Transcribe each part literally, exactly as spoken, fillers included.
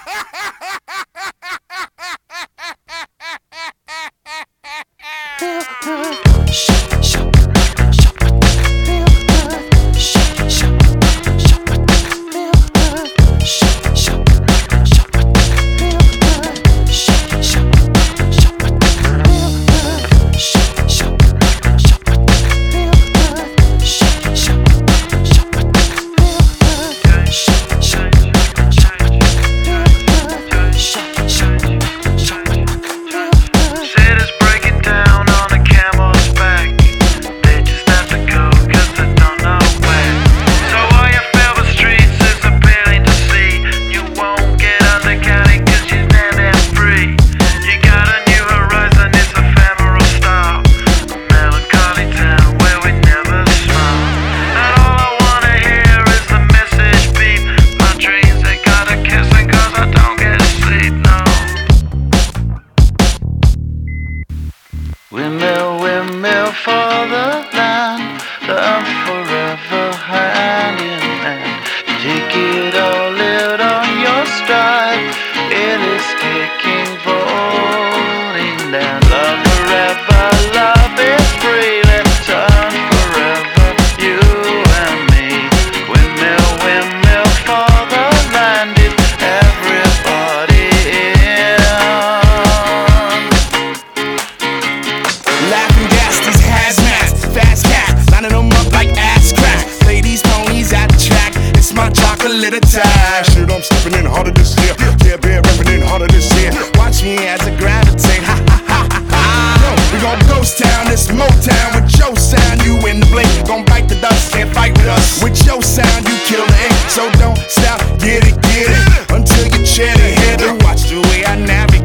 Windmill, windmill for the land, love forever hand in hand. Take it all, live on your stride. It is taking, falling down. Love forever, love is free. Let's turn forever, you and me. Windmill, windmill for the land, is everybody in. Laughing gas, these hazmats, fast cats, lining them up like ass crack. Play these ponies at the track, it's my chocolate attack. Shit, I'm stepping in harder this year. Yeah, bear repping in harder this year. Watch me as I gravitate, ha ha ha ha ha. Yo, we gon' ghost town, this Motown with your sound. You in the blink, gon' bite the dust, can't fight with us. With your sound, you kill the ink, so don't stop, get it, get it, until you chat it, hit it. Watch the way I navigate.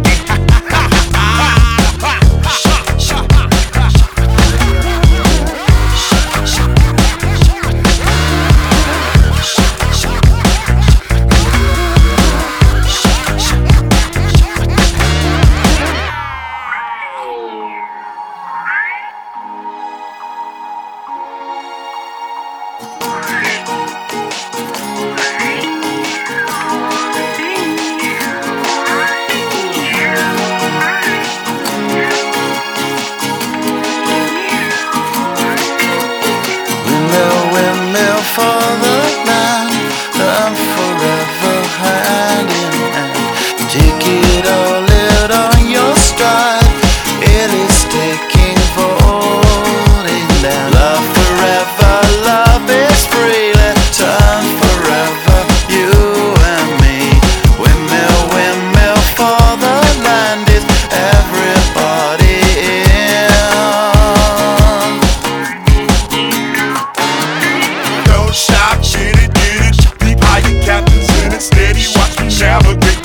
For the land, love forever hand in hand. Take it all, live on your stride. It is taking, falling down. Love forever, love is free. Let's turn forever, you and me. Windmill, windmill for the land, is everybody in. Don't stop, get it, get it. Deep high, your captain's in it. Steady, watch me navigate.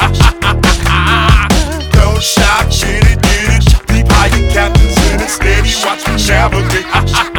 Don't stop, get it, get it. Deep high, your captain's in it. Steady, watch me navigate.